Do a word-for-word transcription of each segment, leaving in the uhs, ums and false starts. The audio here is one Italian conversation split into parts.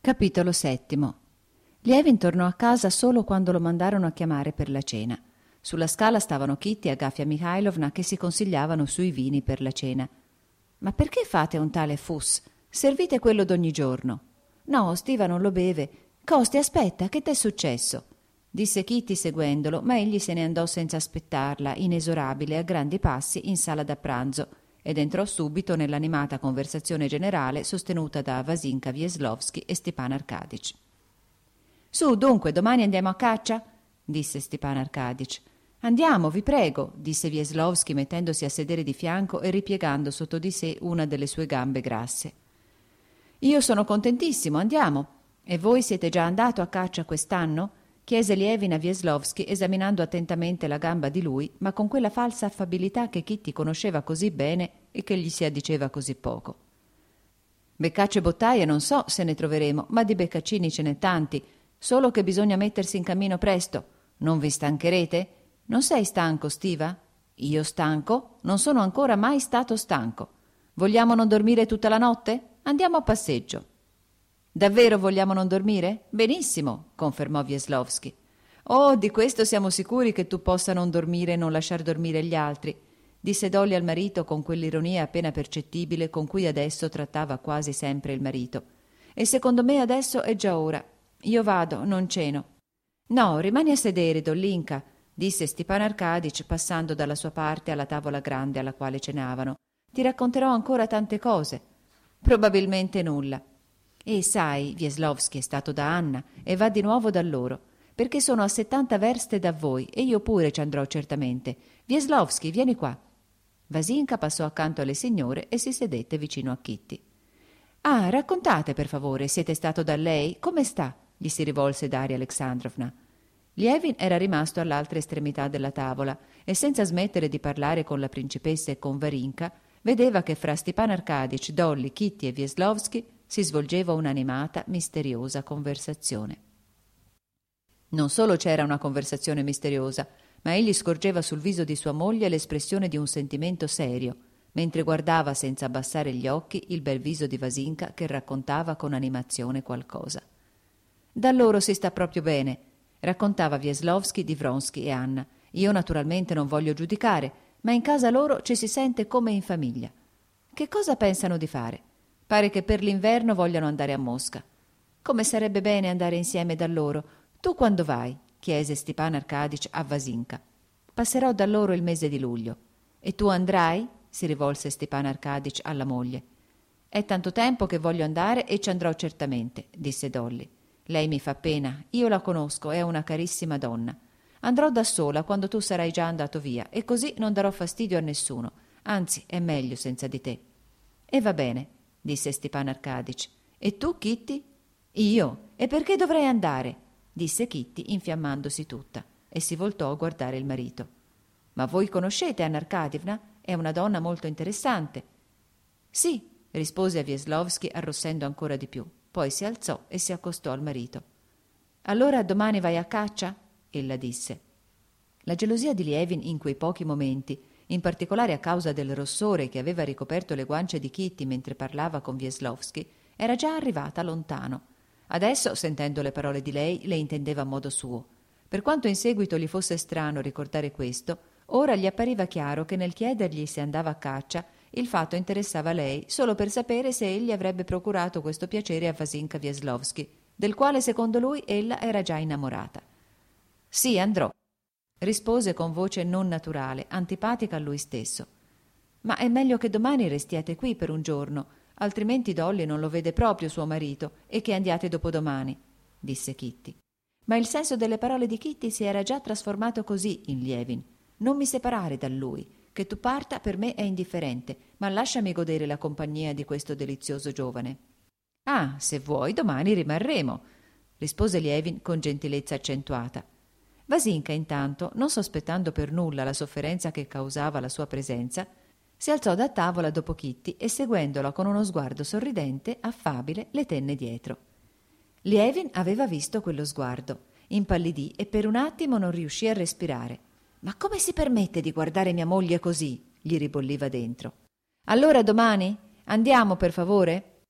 Capitolo settimo. Lievin tornò a casa solo quando lo mandarono a chiamare per la cena. Sulla scala stavano Kitty e Agafia Mikhailovna che si consigliavano sui vini per la cena. «Ma perché fate un tale fuss? Servite quello d'ogni giorno». «No, Stiva non lo beve». «Costi, aspetta, che t'è successo?» disse Kitty seguendolo, ma egli se ne andò senza aspettarla, inesorabile, a grandi passi in sala da pranzo, ed entrò subito nell'animata conversazione generale sostenuta da Vasinka Wieslowski e Stepan Arkadych. «Su, dunque, domani andiamo a caccia?» disse Stepan Arkadych. «Andiamo, vi prego», disse Wieslowski mettendosi a sedere di fianco e ripiegando sotto di sé una delle sue gambe grasse. «Io sono contentissimo, andiamo. E voi siete già andato a caccia quest'anno?» chiese Lievin a Wieslowski, esaminando attentamente la gamba di lui, ma con quella falsa affabilità che Kitty conosceva così bene e che gli si addiceva così poco. «Beccacce e bottaie non so se ne troveremo, ma di beccaccini ce n'è tanti, solo che bisogna mettersi in cammino presto. Non vi stancherete? Non sei stanco, Stiva?» «Io stanco? Non sono ancora mai stato stanco. Vogliamo non dormire tutta la notte? Andiamo a passeggio». «Davvero vogliamo non dormire? Benissimo», confermò Wieslowski. «Oh, di questo siamo sicuri che tu possa non dormire e non lasciar dormire gli altri», disse Dolly al marito con quell'ironia appena percettibile con cui adesso trattava quasi sempre il marito. «E secondo me adesso è già ora. Io vado, non ceno». «No, rimani a sedere, Dollinka», disse Stepan Arkadych passando dalla sua parte alla tavola grande alla quale cenavano. «Ti racconterò ancora tante cose». «Probabilmente nulla». «E sai, Wieslowski è stato da Anna e va di nuovo da loro, perché sono a settanta verste da voi e io pure ci andrò certamente. Wieslowski, vieni qua». Vasinka passò accanto alle signore e si sedette vicino a Kitty. «Ah, raccontate per favore, siete stato da lei? Come sta?» gli si rivolse Daria Alexandrovna. Lievin era rimasto all'altra estremità della tavola e senza smettere di parlare con la principessa e con Varinka vedeva che fra Stepan Arkadych, Dolly, Kitty e Wieslowski si svolgeva un'animata, misteriosa conversazione. Non solo c'era una conversazione misteriosa, ma egli scorgeva sul viso di sua moglie l'espressione di un sentimento serio, mentre guardava senza abbassare gli occhi il bel viso di Vasinka che raccontava con animazione qualcosa. «Da loro si sta proprio bene», raccontava Wieslowski di Vronsky e Anna. «Io naturalmente non voglio giudicare, ma in casa loro ci si sente come in famiglia. Che cosa pensano di fare? Pare che per l'inverno vogliano andare a Mosca. Come sarebbe bene andare insieme da loro. Tu quando vai?» chiese Stepan Arkadych a Vasinka. «Passerò da loro il mese di luglio». «E tu andrai?» si rivolse Stepan Arkadych alla moglie. «È tanto tempo che voglio andare e ci andrò certamente», disse Dolly. «Lei mi fa pena, io la conosco, è una carissima donna. Andrò da sola quando tu sarai già andato via e così non darò fastidio a nessuno, anzi è meglio senza di te». «E va bene», disse Stepan Arkadych. «E tu, Kitty?» «Io? E perché dovrei andare?» disse Kitty infiammandosi tutta e si voltò a guardare il marito. «Ma voi conoscete Anna Arkadievna? È una donna molto interessante». «Sì», rispose a Wieslowski arrossendo ancora di più, poi si alzò e si accostò al marito. «Allora domani vai a caccia?» ella disse. La gelosia di Lievin in quei pochi momenti, in particolare a causa del rossore che aveva ricoperto le guance di Kitty mentre parlava con Wieslowski, era già arrivata lontano. Adesso, sentendo le parole di lei, le intendeva a modo suo. Per quanto in seguito gli fosse strano ricordare questo, ora gli appariva chiaro che nel chiedergli se andava a caccia il fatto interessava lei solo per sapere se egli avrebbe procurato questo piacere a Vasinka Wieslowski, del quale secondo lui ella era già innamorata. «Sì, andrò», rispose con voce non naturale, antipatica a lui stesso. «Ma è meglio che domani restiate qui per un giorno, altrimenti Dolly non lo vede proprio suo marito e che andiate dopodomani», disse Kitty. Ma il senso delle parole di Kitty si era già trasformato così in Lievin. «Non mi separare da lui, che tu parta per me è indifferente, ma lasciami godere la compagnia di questo delizioso giovane». «Ah, se vuoi domani rimarremo», rispose Lievin con gentilezza accentuata. Vasinka intanto, non sospettando per nulla la sofferenza che causava la sua presenza, si alzò da tavola dopo Kitty e seguendola con uno sguardo sorridente, affabile, le tenne dietro. Lievin aveva visto quello sguardo, impallidì e per un attimo non riuscì a respirare. «Ma come si permette di guardare mia moglie così?» gli ribolliva dentro. «Allora domani? Andiamo, per favore?»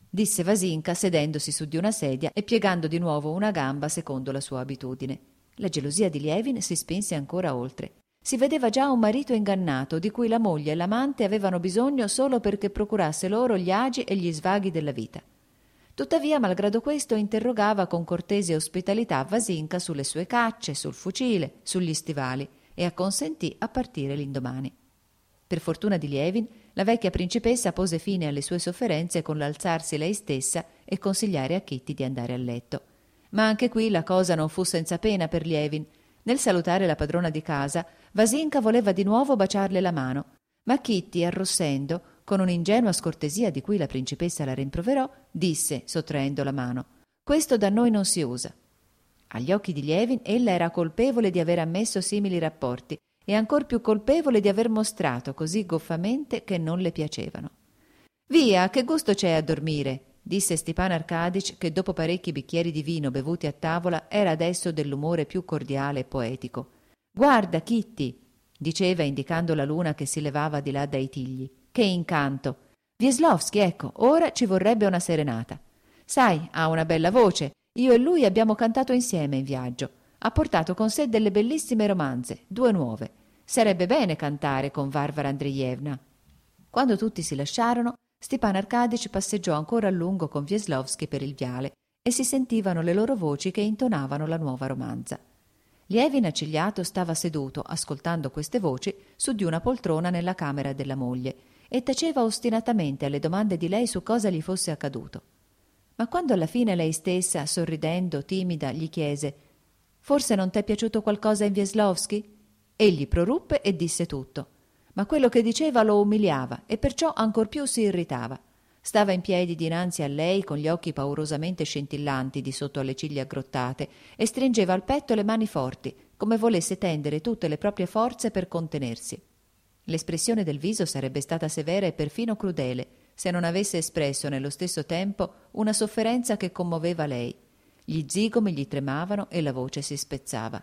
disse Vasinka sedendosi su di una sedia e piegando di nuovo una gamba secondo la sua abitudine. La gelosia di Lievin si spinse ancora oltre. Si vedeva già un marito ingannato di cui la moglie e l'amante avevano bisogno solo perché procurasse loro gli agi e gli svaghi della vita. Tuttavia, malgrado questo, interrogava con cortese ospitalità Vasinka sulle sue cacce, sul fucile, sugli stivali e acconsentì a partire l'indomani. Per fortuna di Lievin, la vecchia principessa pose fine alle sue sofferenze con l'alzarsi lei stessa e consigliare a Kitty di andare a letto. Ma anche qui la cosa non fu senza pena per Lievin. Nel salutare la padrona di casa, Vasinka voleva di nuovo baciarle la mano, ma Kitty, arrossendo, con un'ingenua scortesia di cui la principessa la rimproverò, disse, sottraendo la mano: «Questo da noi non si usa». Agli occhi di Lievin ella era colpevole di aver ammesso simili rapporti e ancor più colpevole di aver mostrato così goffamente che non le piacevano. «Via, che gusto c'è a dormire», disse Stepan Arcadic, che dopo parecchi bicchieri di vino bevuti a tavola era adesso dell'umore più cordiale e poetico. «Guarda, Kitty», diceva indicando la luna che si levava di là dai tigli, «che incanto! Wieslowski, ecco, ora ci vorrebbe una serenata. Sai, ha una bella voce, io e lui abbiamo cantato insieme in viaggio. Ha portato con sé delle bellissime romanze, due nuove. Sarebbe bene cantare con Varvara Andreevna». Quando tutti si lasciarono, Stepan Arcadic passeggiò ancora a lungo con Wieslowski per il viale e si sentivano le loro voci che intonavano la nuova romanza. Lievin accigliato stava seduto, ascoltando queste voci, su di una poltrona nella camera della moglie e taceva ostinatamente alle domande di lei su cosa gli fosse accaduto. Ma quando alla fine lei stessa, sorridendo, timida, gli chiese: «Forse non t'è piaciuto qualcosa in Wieslowski?» Egli proruppe e disse tutto. Ma quello che diceva lo umiliava e perciò ancor più si irritava. Stava in piedi dinanzi a lei con gli occhi paurosamente scintillanti di sotto alle ciglia aggrottate e stringeva al petto le mani forti, come volesse tendere tutte le proprie forze per contenersi. L'espressione del viso sarebbe stata severa e perfino crudele se non avesse espresso nello stesso tempo una sofferenza che commoveva lei. Gli zigomi gli tremavano e la voce si spezzava.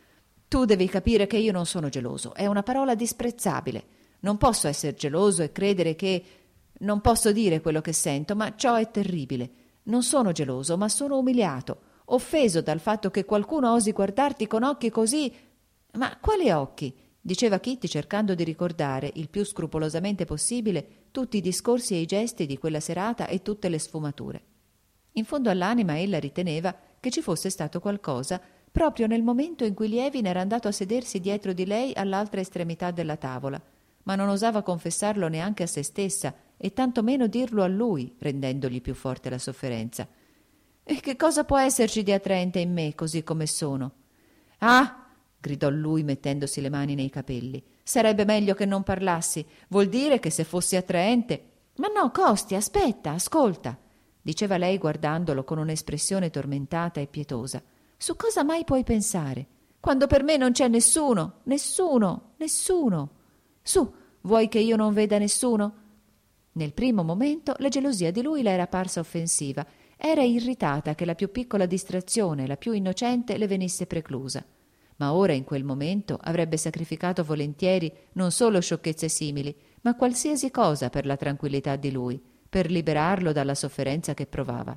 «Tu devi capire che io non sono geloso, è una parola disprezzabile. Non posso essere geloso e credere che... Non posso dire quello che sento, ma ciò è terribile. Non sono geloso, ma sono umiliato, offeso dal fatto che qualcuno osi guardarti con occhi così... Ma quali occhi?» diceva Kitty, cercando di ricordare il più scrupolosamente possibile tutti i discorsi e i gesti di quella serata e tutte le sfumature. In fondo all'anima ella riteneva che ci fosse stato qualcosa proprio nel momento in cui Lievin era andato a sedersi dietro di lei all'altra estremità della tavola, ma non osava confessarlo neanche a se stessa e tanto meno dirlo a lui, rendendogli più forte la sofferenza. «E che cosa può esserci di attraente in me, così come sono?» «Ah!» gridò lui mettendosi le mani nei capelli. «Sarebbe meglio che non parlassi. Vuol dire che se fossi attraente...» «Ma no, Costi, aspetta, ascolta!» diceva lei guardandolo con un'espressione tormentata e pietosa. «Su cosa mai puoi pensare? Quando per me non c'è nessuno, nessuno, nessuno. Su, vuoi che io non veda nessuno?» Nel primo momento la gelosia di lui le era parsa offensiva. Era irritata che la più piccola distrazione, la più innocente, le venisse preclusa. Ma ora in quel momento avrebbe sacrificato volentieri non solo sciocchezze simili, ma qualsiasi cosa per la tranquillità di lui, per liberarlo dalla sofferenza che provava.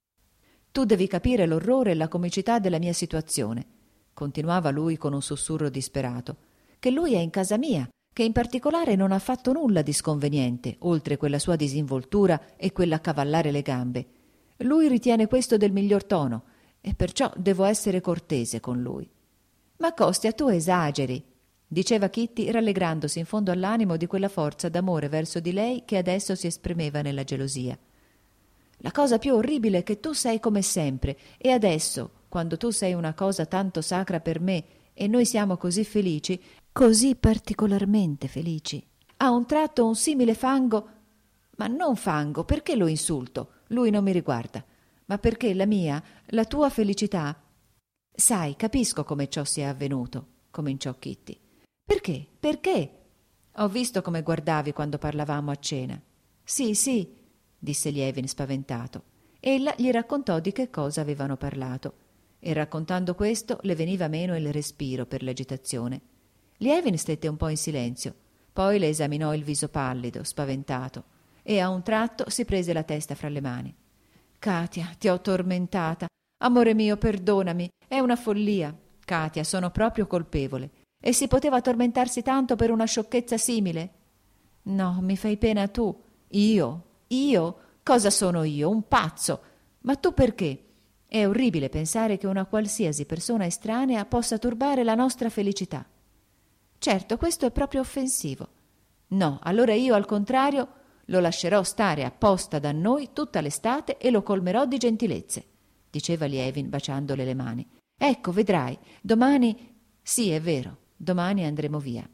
«Tu devi capire l'orrore e la comicità della mia situazione», continuava lui con un sussurro disperato, «che lui è in casa mia, che in particolare non ha fatto nulla di sconveniente, oltre quella sua disinvoltura e quell'accavallare le gambe. Lui ritiene questo del miglior tono, e perciò devo essere cortese con lui». «Ma Kostya, tu esageri», diceva Kitty, rallegrandosi in fondo all'animo di quella forza d'amore verso di lei che adesso si esprimeva nella gelosia. «La cosa più orribile è che tu sei come sempre, e adesso, quando tu sei una cosa tanto sacra per me e noi siamo così felici, così particolarmente felici, a un tratto un simile fango... Ma non fango, perché lo insulto? Lui non mi riguarda. Ma perché la mia, la tua felicità... Sai, capisco come ciò sia avvenuto», cominciò Kitty. «Perché? Perché? Ho visto come guardavi quando parlavamo a cena». «Sì, sì», disse Lievin spaventato. Ella gli raccontò di che cosa avevano parlato e raccontando questo le veniva meno il respiro per l'agitazione. Lievin stette un po' in silenzio, poi le esaminò il viso pallido, spaventato. e a un tratto si prese la testa fra le mani. Katia, ti ho tormentata. Amore mio, perdonami, è una follia. Katia, sono proprio colpevole. E si poteva tormentarsi tanto per una sciocchezza simile? No, mi fai pena tu. Io? Io? Cosa sono io? Un pazzo? Ma tu perché? È orribile pensare che una qualsiasi persona estranea possa turbare la nostra felicità. Certo, questo è proprio offensivo. No, allora io, al contrario, lo lascerò stare apposta da noi tutta l'estate e lo colmerò di gentilezze, diceva Lievin baciandole le mani. Ecco, vedrai, domani... Sì, è vero, domani andremo via.